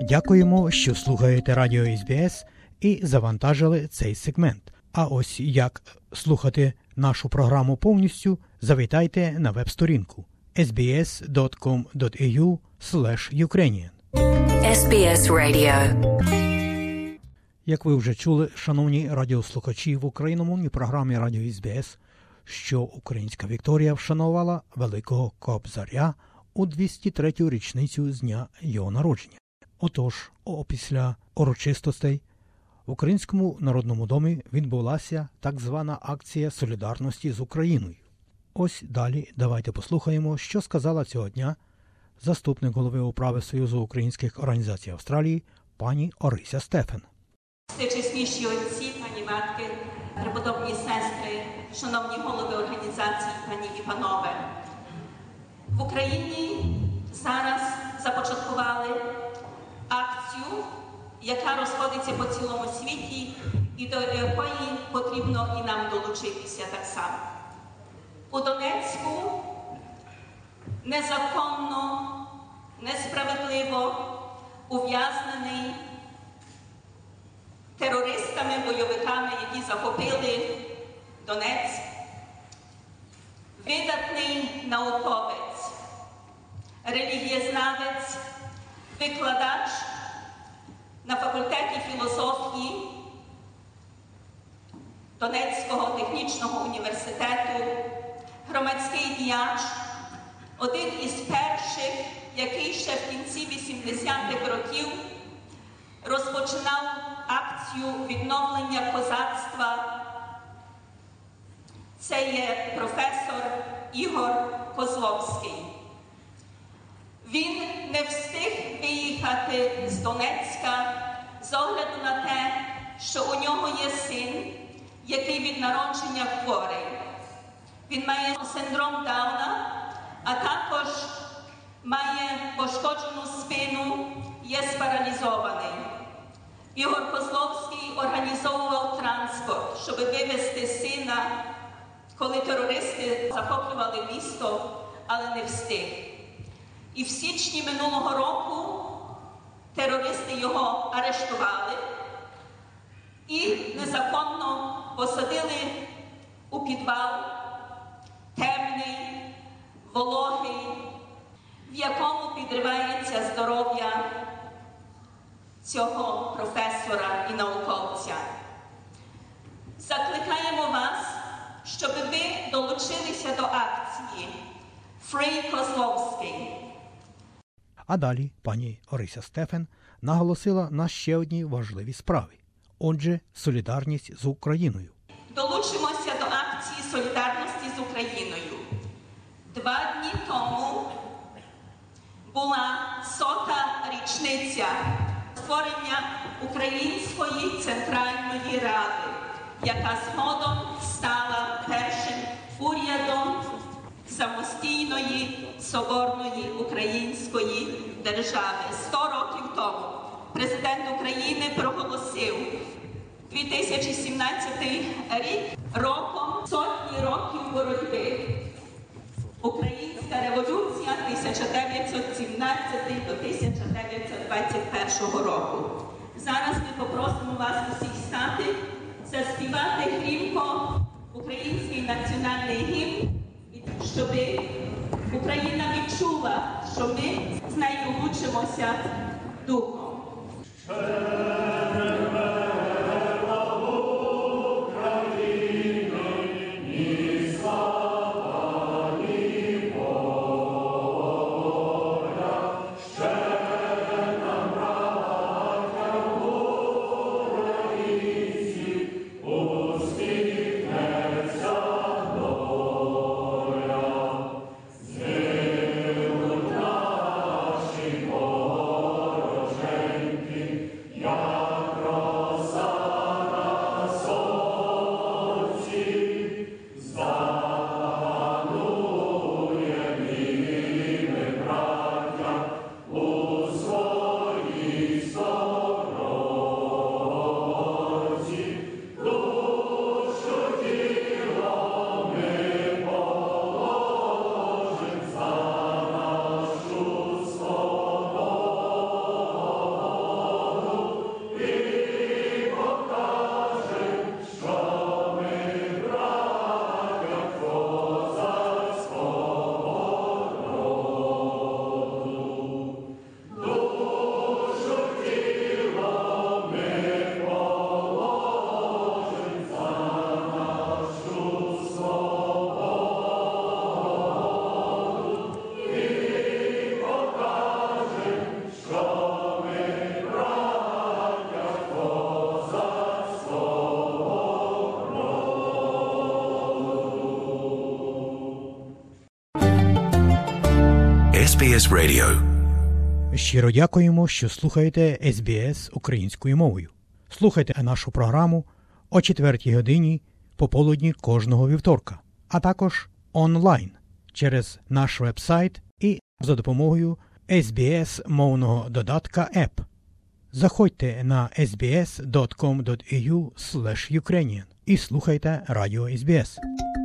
Дякуємо, що слухаєте Радіо СБС і завантажили цей сегмент. А ось як слухати нашу програму повністю, завітайте на веб-сторінку sbs.com.au/Ukrainian. SBS Radio. Як ви вже чули, шановні радіослухачі, в україномовній програмі Радіо СБС, що українська Вікторія вшанувала Великого Кобзаря у 203-ю річницю з дня його народження. Отож, опісля урочистостей в Українському народному домі відбулася так звана акція солідарності з Україною. Ось далі давайте послухаємо, що сказала цього дня заступник голови управи Союзу українських організацій Австралії пані Орися Стефен. Всечесніші отці, пані матки, преподобні сестри, шановні голови організацій, пані і панове. В Україні зараз започаткували акцію, яка розходиться по цілому світі і до якої потрібно і нам долучитися так само. У Донецьку незаконно, несправедливо ув'язнений терористами, бойовиками, які захопили Донецьк, видатний науковець, релігієзнавець, викладач на факультеті філософії Донецького технічного університету, громадський діяч, один із перших, який ще в кінці 80-х років розпочинав акцію відновлення козацтва. Це є професор Ігор Козловський. Він не встиг виїхати з Донецька з огляду на те, що у нього є син, який від народження хворий. Він має синдром Дауна, а також має пошкоджену спину, є спаралізований. Ігор Козловський організовував транспорт, щоб вивезти сина, коли терористи захоплювали місто, але не встиг. І в січні минулого року терористи його арештували і незаконно посадили у підвал, темний, вологий, в якому підривається здоров'я цього професора і науковця. Закликаємо вас, щоб ви долучилися до акції «Free Козловський». А далі пані Орися Стефен наголосила на ще одній важливій справі. Отже, солідарність з Україною. Долучимося до акції солідарності з Україною. 2 дні тому була 100-та річниця створення Української Центральної Ради, яка згодом стала першим урядом самостійної, соборної української держави. 100 років тому президент України проголосив 2017 рік роком сотні років боротьби. Українська революція 1917 до 1921 року. Зараз ми попросимо вас усіх стати, заспівати грімко український національний гімн, щоб Україна відчула, що ми з нею лучимося духом. Ja. Radio. Щиро дякуємо, що слухаєте SBS українською мовою. Слухайте нашу програму о 4-й годині пополудні кожного вівторка, а також онлайн через наш веб-сайт і за допомогою SBS-мовного додатка App. Заходьте на sbs.com.au/Ukrainian і слухайте Радіо SBS.